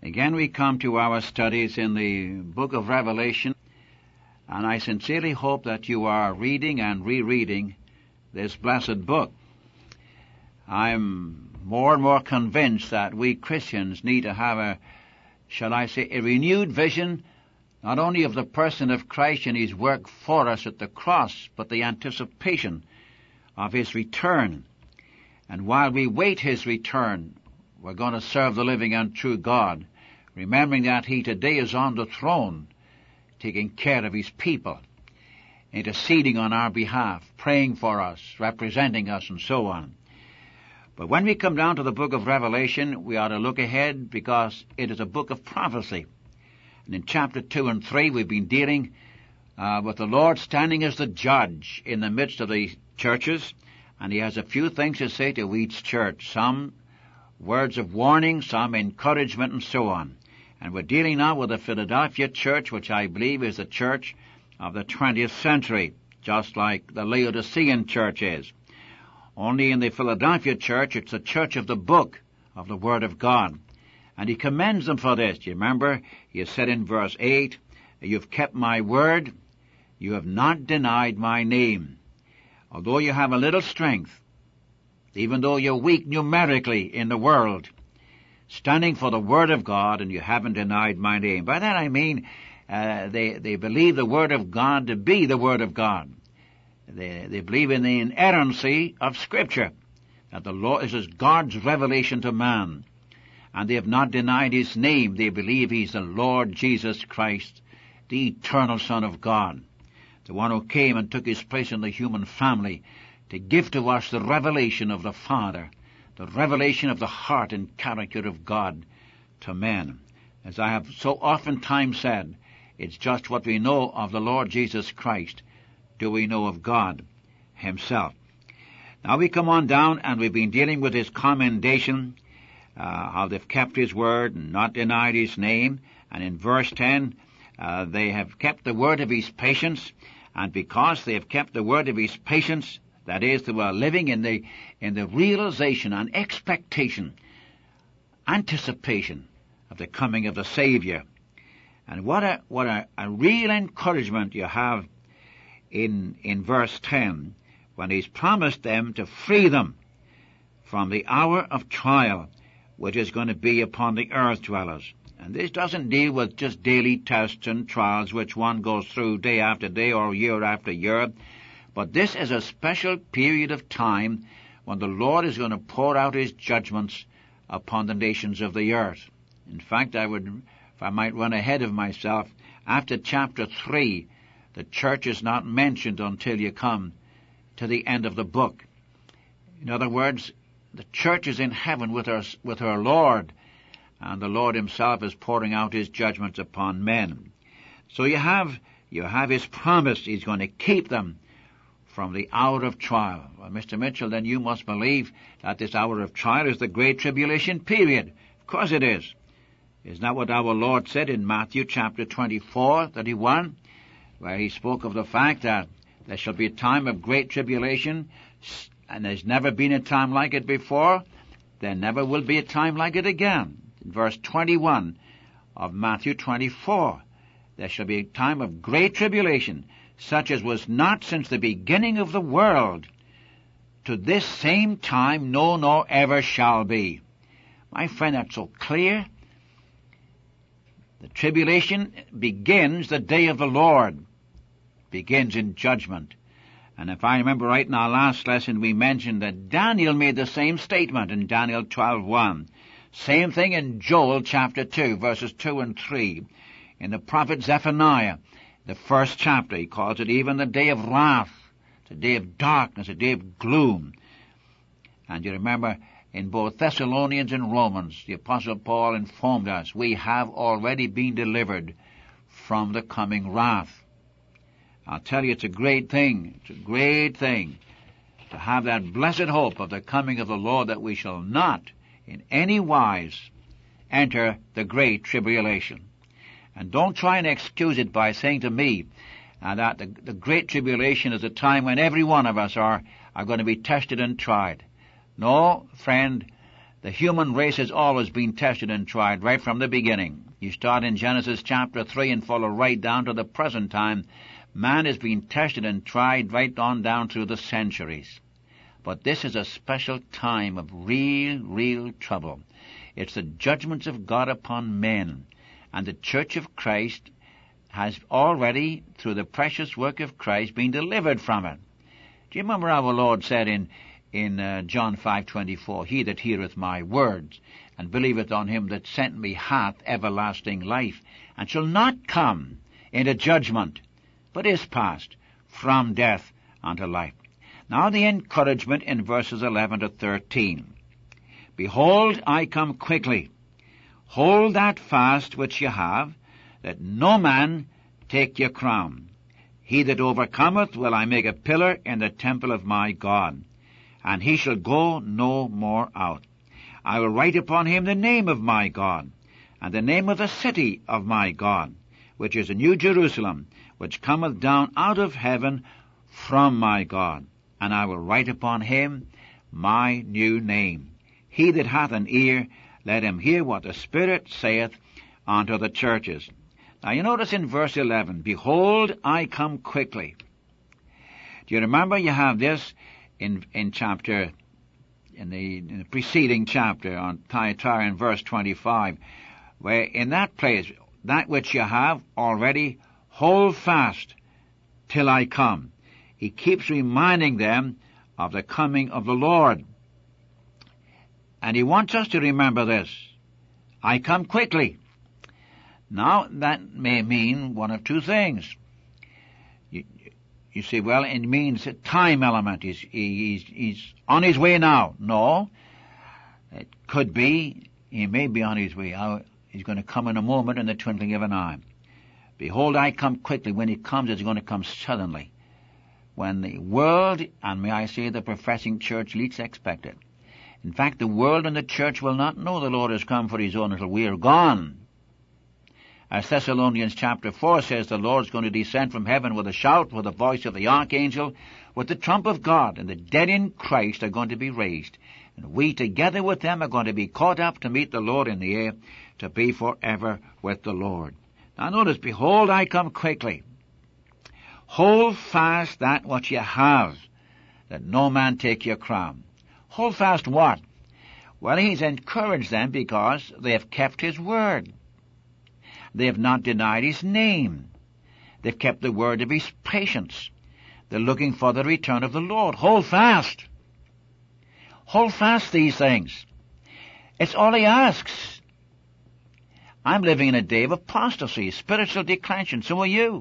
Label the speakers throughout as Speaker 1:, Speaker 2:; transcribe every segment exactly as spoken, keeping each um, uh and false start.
Speaker 1: Again we come to our studies in the book of Revelation, and I sincerely hope that you are reading and rereading this blessed book. I'm more and more convinced that we Christians need to have a, shall I say, a renewed vision, not only of the person of Christ and His work for us at the cross, but the anticipation of His return. And while we wait His return, we're going to serve the living and true God, remembering that He today is on the throne, taking care of His people, interceding on our behalf, praying for us, representing us, and so on. But when we come down to the book of Revelation, we ought to look ahead because it is a book of prophecy. And in chapter two and three, we've been dealing uh, with the Lord standing as the judge in the midst of the churches, and He has a few things to say to each church, some words of warning, some encouragement, and so on. And we're dealing now with the Philadelphia church, which I believe is the church of the twentieth century, just like the Laodicean church is. Only in the Philadelphia church, it's the church of the book of the Word of God. And He commends them for this. You remember, He said in verse eight, "You've kept my word, you have not denied my name." Although you have a little strength, even though you're weak numerically in the world, standing for the Word of God, and you haven't denied my name. By that I mean uh, they, they believe the Word of God to be the Word of God. They, they believe in the inerrancy of Scripture, that the Lord, this is God's revelation to man. And they have not denied His name. They believe He's the Lord Jesus Christ, the eternal Son of God, the one who came and took His place in the human family to give to us the revelation of the Father, the revelation of the heart and character of God to men. As I have so oftentimes said, it's just what we know of the Lord Jesus Christ do we know of God Himself. Now we come on down, and we've been dealing with His commendation, uh, how they've kept His word and not denied His name. And in verse ten, uh, they have kept the word of His patience, and because they have kept the word of His patience, that is, they were living in the in the realization and expectation, anticipation of the coming of the Savior. And what a what a, a real encouragement you have in in verse ten, when He's promised them to free them from the hour of trial which is going to be upon the earth dwellers. And this doesn't deal with just daily tests and trials which one goes through day after day or year after year. But this is a special period of time when the Lord is going to pour out His judgments upon the nations of the earth. In fact, I would, if I might run ahead of myself, after chapter three, the church is not mentioned until you come to the end of the book. In other words, the church is in heaven with her, with her Lord, and the Lord Himself is pouring out His judgments upon men. So you have, you have His promise. He's going to keep them from the hour of trial. Well, Mister Mitchell, then you must believe that this hour of trial is the great tribulation period. Of course it is. Isn't that what our Lord said in Matthew chapter twenty-four, thirty-one, where He spoke of the fact that there shall be a time of great tribulation, and there's never been a time like it before, there never will be a time like it again. In verse twenty-one of Matthew twenty-four, there shall be a time of great tribulation, such as was not since the beginning of the world, to this same time no nor ever shall be. My friend, that's so clear. The tribulation begins the day of the Lord, begins in judgment. And if I remember right in our last lesson, we mentioned that Daniel made the same statement in Daniel twelve one. Same thing in Joel chapter two, verses two and three. In the prophet Zephaniah, the first chapter, he calls it even the day of wrath. It's a day of darkness, a day of gloom. And you remember, in both Thessalonians and Romans, the Apostle Paul informed us, we have already been delivered from the coming wrath. I'll tell you, it's a great thing. It's a great thing to have that blessed hope of the coming of the Lord, that we shall not in any wise enter the great tribulation. And don't try and excuse it by saying to me uh, that the, the great tribulation is a time when every one of us are, are going to be tested and tried. No, friend, The human race has always been tested and tried right from the beginning. You start in Genesis chapter three and follow right down to the present time. Man has been tested and tried right on down through the centuries. But this is a special time of real, real trouble. It's the judgments of God upon men. And the Church of Christ has already, through the precious work of Christ, been delivered from it. Do you remember our Lord said in in uh, John five twenty-four, He that heareth my words, and believeth on him that sent me, hath everlasting life, and shall not come into judgment, but is passed from death unto life. Now the encouragement in verses eleven to thirteen. Behold, I come quickly. Hold that fast which ye have, that no man take your crown. He that overcometh will I make a pillar in the temple of my God, and he shall go no more out. I will write upon him the name of my God, and the name of the city of my God, which is the New Jerusalem, which cometh down out of heaven from my God. And I will write upon him my new name. He that hath an ear, let him hear what the Spirit saith unto the churches. Now you notice in verse eleven, Behold, I come quickly. Do you remember you have this in in chapter, in the, in the preceding chapter on Thyatira in verse twenty-five, where in that place, that which you have already, hold fast till I come. He keeps reminding them of the coming of the Lord. And he wants us to remember this. I come quickly. Now, that may mean one of two things. You, you say, well, it means a time element. He's, he's, he's on his way now. No. It could be, he may be on his way. He's going to come in a moment, in the twinkling of an eye. Behold, I come quickly. When he comes, it's going to come suddenly. When the world, and may I say the professing church, least expect it. In fact, the world and the church will not know the Lord has come for his own until we are gone. As Thessalonians chapter four says, the Lord's going to descend from heaven with a shout, with the voice of the archangel, with the trump of God, and the dead in Christ are going to be raised. And we together with them are going to be caught up to meet the Lord in the air, to be forever with the Lord. Now notice, behold, I come quickly. Hold fast that which ye have, that no man take your crown. Hold fast what? Well, he's encouraged them because they have kept his word. They have not denied his name. They've kept the word of his patience. They're looking for the return of the Lord. Hold fast. Hold fast these things. It's all he asks. I'm living in a day of apostasy, spiritual declension. So are you.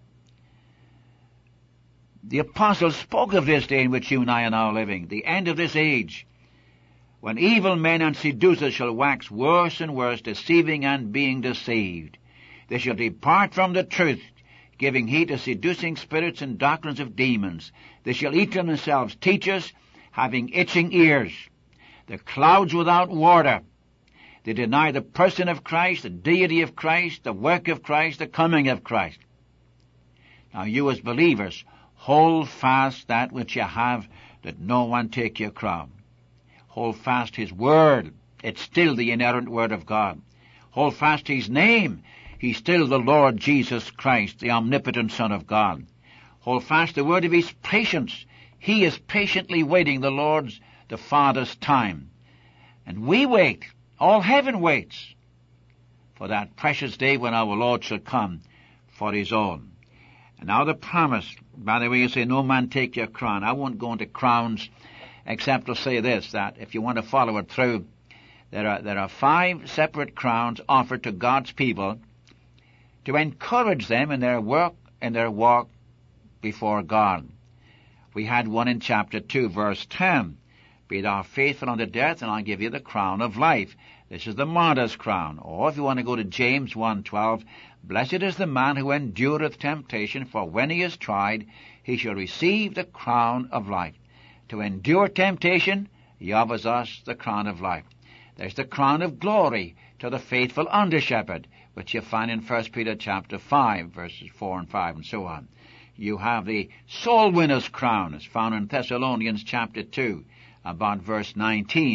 Speaker 1: The apostles spoke of this day in which you and I are now living, the end of this age, when evil men and seducers shall wax worse and worse, deceiving and being deceived. They shall depart from the truth, giving heed to seducing spirits and doctrines of demons. They shall eat to themselves teachers, having itching ears. The clouds without water. They deny the person of Christ, the deity of Christ, the work of Christ, the coming of Christ. Now you as believers, hold fast that which you have, that no one take your crown. Hold fast his word. It's still the inerrant word of God. Hold fast his name. He's still the Lord Jesus Christ, the omnipotent Son of God. Hold fast the word of his patience. He is patiently waiting the Lord's, the Father's time. And we wait. All heaven waits for that precious day when our Lord shall come for his own. And now the promise, by the way, you say, no man take your crown. I won't go into crowns except to say this, that if you want to follow it through, there are, there are five separate crowns offered to God's people to encourage them in their work and their walk before God. We had one in chapter two, verse ten. Be thou faithful unto death, and I'll give you the crown of life. This is the martyr's crown. Or if you want to go to James one twelve, blessed is the man who endureth temptation, for when he is tried, he shall receive the crown of life. To endure temptation, he offers us the crown of life. There's the crown of glory to the faithful under-shepherd, which you find in First Peter chapter five, verses four and five, and so on. You have the soul winner's crown, as found in Thessalonians chapter two, about verse nineteen,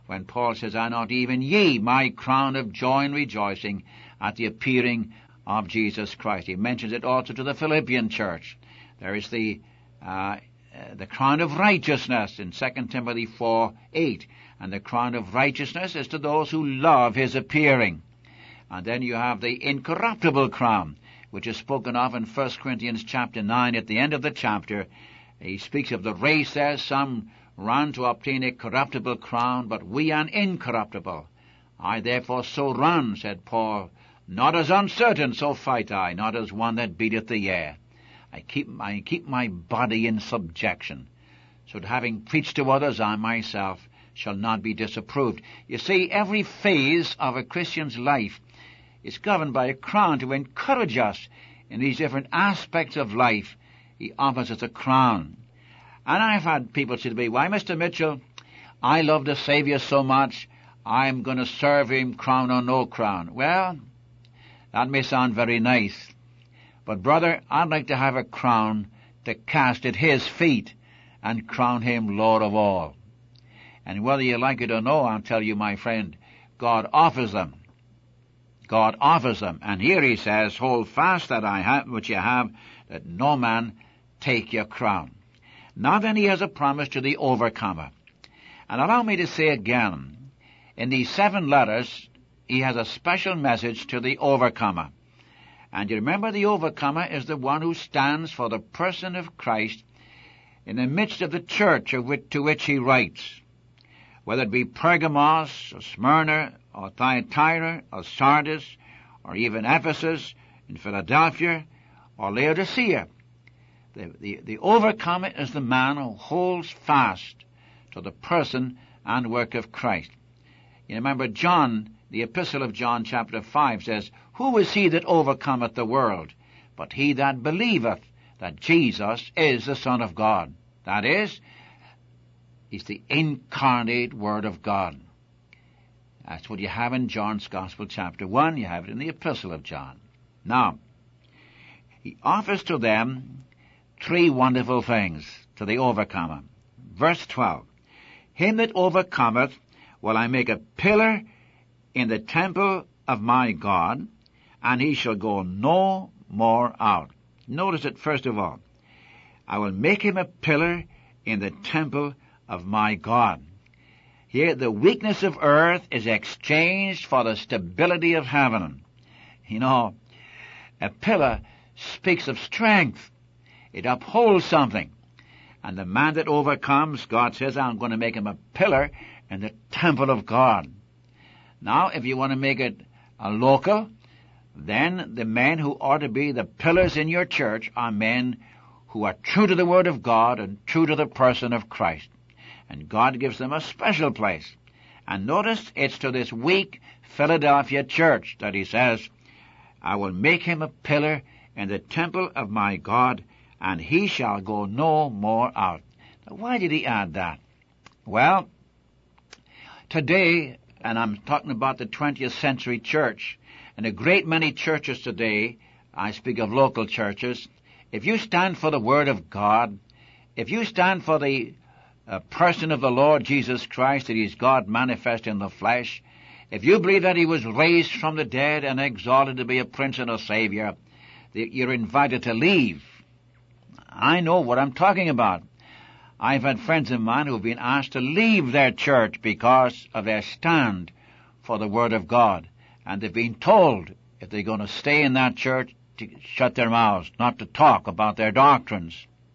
Speaker 1: when Paul says, "Are not even ye my crown of joy and rejoicing at the appearing of Jesus Christ?" He mentions it also to the Philippian church. There is the uh, the crown of righteousness in Second Timothy four eight, and the crown of righteousness is to those who love his appearing. And then you have the incorruptible crown, which is spoken of in First Corinthians chapter nine at the end of the chapter. He speaks of the race there. Some ran to obtain a corruptible crown, but we an incorruptible. I therefore so run, said Paul, not as uncertain, so fight I, not as one that beateth the air. I keep, I keep my body in subjection, so that having preached to others, I myself shall not be disapproved. You see, every phase of a Christian's life is governed by a crown to encourage us in these different aspects of life. He offers us a crown. And I've had people say to me, "Why, Mister Mitchell, I love the Savior so much, I'm going to serve him crown or no crown." Well, that may sound very nice, but brother, I'd like to have a crown to cast at his feet and crown him Lord of all. And whether you like it or no, I'll tell you, my friend, God offers them. God offers them. And here he says, "Hold fast that I have, which you have, that no man take your crown." Now then he has a promise to the overcomer. And allow me to say again, in these seven letters, he has a special message to the overcomer. And you remember, the overcomer is the one who stands for the person of Christ in the midst of the church of which, to which he writes. Whether it be Pergamos, or Smyrna, or Thyatira, or Sardis, or even Ephesus, in Philadelphia, or Laodicea. The, the, the overcomer is the man who holds fast to the person and work of Christ. You remember John, the epistle of John chapter five says, "Who is he that overcometh the world? But he that believeth that Jesus is the Son of God." That is, he's the incarnate Word of God. That's what you have in John's Gospel chapter one. You have it in the epistle of John. Now, he offers to them three wonderful things to the overcomer. Verse twelve, "Him that overcometh will I make a pillar in the temple of my God, and he shall go no more out." Notice it first of all. I will make him a pillar in the temple of my God. Here the weakness of earth is exchanged for the stability of heaven. You know, a pillar speaks of strength. It upholds something. And the man that overcomes, God says, I'm going to make him a pillar in the temple of God. Now, if you want to make it a local, then the men who ought to be the pillars in your church are men who are true to the Word of God and true to the person of Christ. And God gives them a special place. And notice, it's to this weak Philadelphia church that he says, I will make him a pillar in the temple of my God, and he shall go no more out. Now, why did he add that? Well, today, and I'm talking about the twentieth century church, and a great many churches today, I speak of local churches, if you stand for the Word of God, if you stand for the uh, person of the Lord Jesus Christ, that He's God manifest in the flesh, if you believe that He was raised from the dead and exalted to be a Prince and a Savior, you're invited to leave. I know what I'm talking about. I've had friends of mine who have been asked to leave their church because of their stand for the Word of God. And they've been told, if they're going to stay in that church, to shut their mouths, not to talk about their doctrines.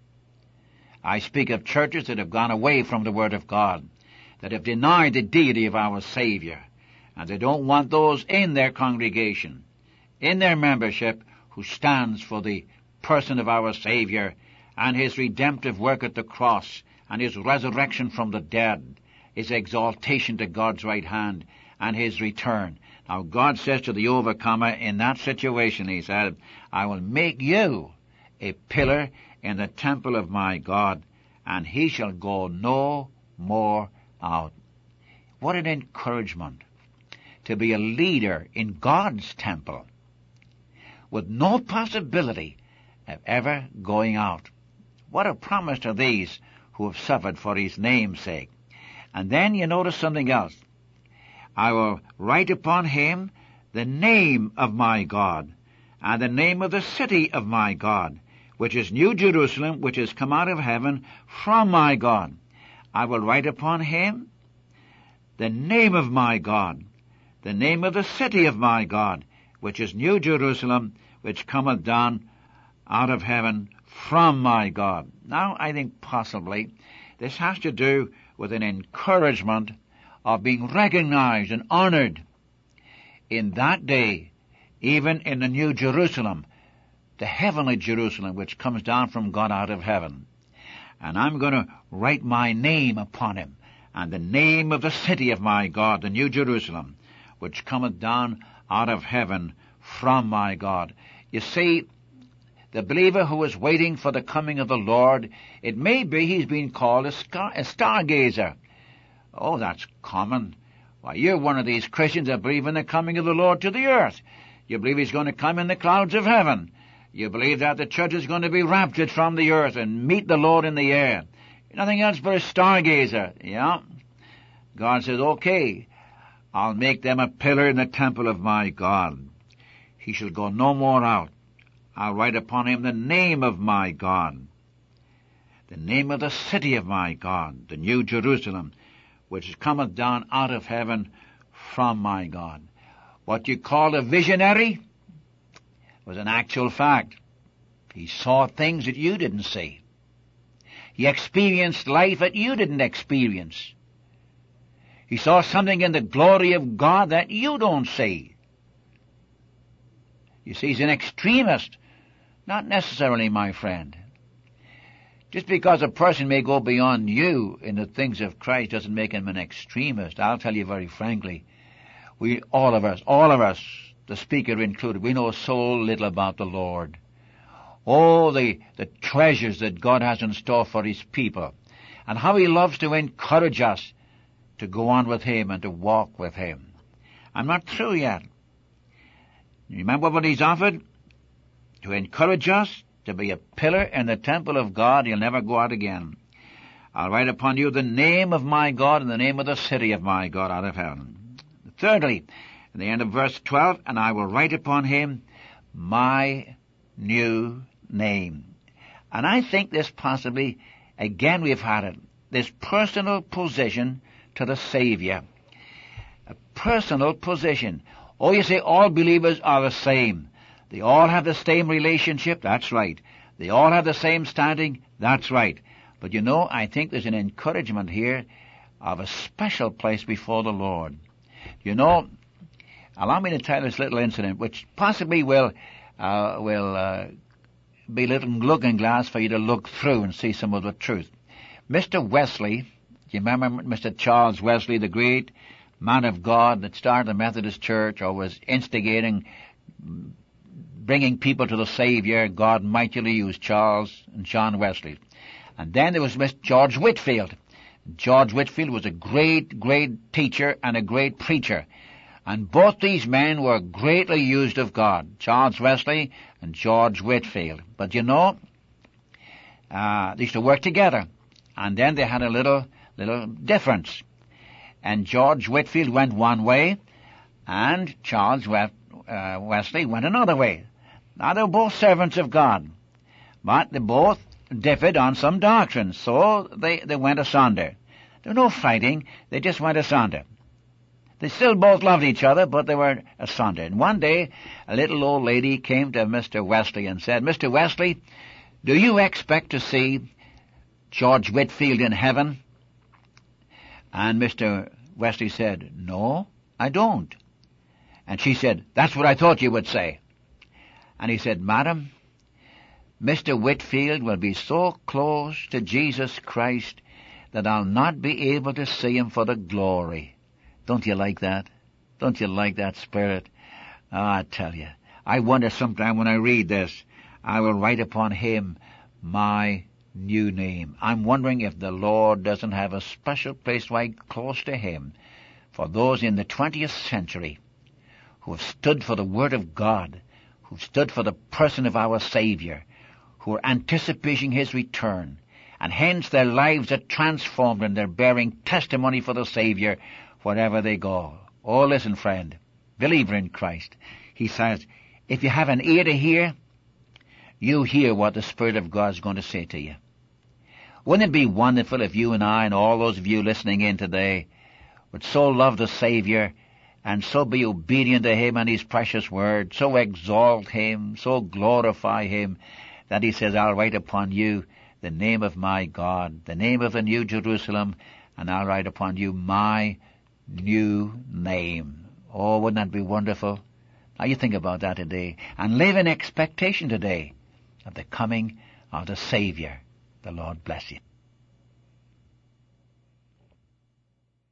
Speaker 1: I speak of churches that have gone away from the Word of God, that have denied the deity of our Savior, and they don't want those in their congregation, in their membership, who stands for the person of our Savior and His redemptive work at the cross and His resurrection from the dead, His exaltation to God's right hand and His return. Now God says to the overcomer in that situation, He said, I will make you a pillar in the temple of my God, and he shall go no more out. What an encouragement to be a leader in God's temple with no possibility of ever going out. What a promise to these who have suffered for His name's sake. And then you notice something else. I will write upon him the name of my God, and the name of the city of my God, which is New Jerusalem, which is come out of heaven from my God. I will write upon him the name of my God, the name of the city of my God, which is New Jerusalem, which cometh down out of heaven from my God. Now, I think possibly this has to do with an encouragement of being recognized and honored in that day, even in the New Jerusalem, the heavenly Jerusalem, which comes down from God out of heaven. And I'm going to write my name upon him, and the name of the city of my God, the New Jerusalem, which cometh down out of heaven from my God. You see, the believer who is waiting for the coming of the Lord, it may be he's been called a, star, a stargazer. Oh, that's common. Why, you're one of these Christians that believe in the coming of the Lord to the earth. You believe he's going to come in the clouds of heaven. You believe that the church is going to be raptured from the earth and meet the Lord in the air. Nothing else but a stargazer, yeah? God says, okay, I'll make them a pillar in the temple of my God. He shall go no more out. I'll write upon him the name of my God, the name of the city of my God, the New Jerusalem, which cometh down out of heaven from my God. What you call a visionary was an actual fact. He saw things that you didn't see. He experienced life that you didn't experience. He saw something in the glory of God that you don't see. You see, he's an extremist. Not necessarily, my friend. Just because a person may go beyond you in the things of Christ doesn't make him an extremist. I'll tell you very frankly, we, all of us, all of us, the speaker included, we know so little about the Lord. Oh, the, the treasures that God has in store for his people, and how he loves to encourage us to go on with him and to walk with him. I'm not through yet. Remember what he's offered? To encourage us to be a pillar in the temple of God. He'll never go out again. I'll write upon you the name of my God and the name of the city of my God out of heaven. Thirdly, in the end of verse twelve, and I will write upon him my new name. And I think this possibly, again we've had it, this personal position to the Savior. A personal position. Oh, you say all believers are the same. They all have the same relationship. That's right. They all have the same standing. That's right. But you know, I think there's an encouragement here of a special place before the Lord. You know, allow me to tell this little incident, which possibly will uh, will uh, be a little looking glass for you to look through and see some of the truth. Mister Wesley, do you remember Mister Charles Wesley, the great man of God that started the Methodist Church or was instigating bringing people to the Savior? God mightily used Charles and John Wesley. And then there was Mister George Whitefield. George Whitefield was a great, great teacher and a great preacher. And both these men were greatly used of God, Charles Wesley and George Whitefield. But you know, uh, they used to work together. And then they had a little, little difference. And George Whitefield went one way, and Charles uh, Wesley went another way. Now, they were both servants of God, but they both differed on some doctrines, so they, they went asunder. There was no fighting, they just went asunder. They still both loved each other, but they were asunder. And one day, a little old lady came to Mister Wesley and said, Mister Wesley, do you expect to see George Whitefield in heaven? And Mister Wesley said, no, I don't. And she said, that's what I thought you would say. And he said, Madam, Mister Whitefield will be so close to Jesus Christ that I'll not be able to see him for the glory. Don't you like that? Don't you like that spirit? Oh, I tell you, I wonder sometime when I read this, I will write upon him my new name. I'm wondering if the Lord doesn't have a special place right close to him for those in the twentieth century who have stood for the Word of God, who stood for the person of our Savior, who are anticipating his return, and hence their lives are transformed and they're bearing testimony for the Savior wherever they go. Oh, listen, friend, believer in Christ. He says, if you have an ear to hear, you hear what the Spirit of God is going to say to you. Wouldn't it be wonderful if you and I and all those of you listening in today would so love the Savior and so be obedient to Him and His precious word, so exalt Him, so glorify Him, that He says, I'll write upon you the name of my God, the name of the New Jerusalem, and I'll write upon you my new name. Oh, wouldn't that be wonderful? Now you think about that today, and live in expectation today of the coming of the Savior. The Lord bless you.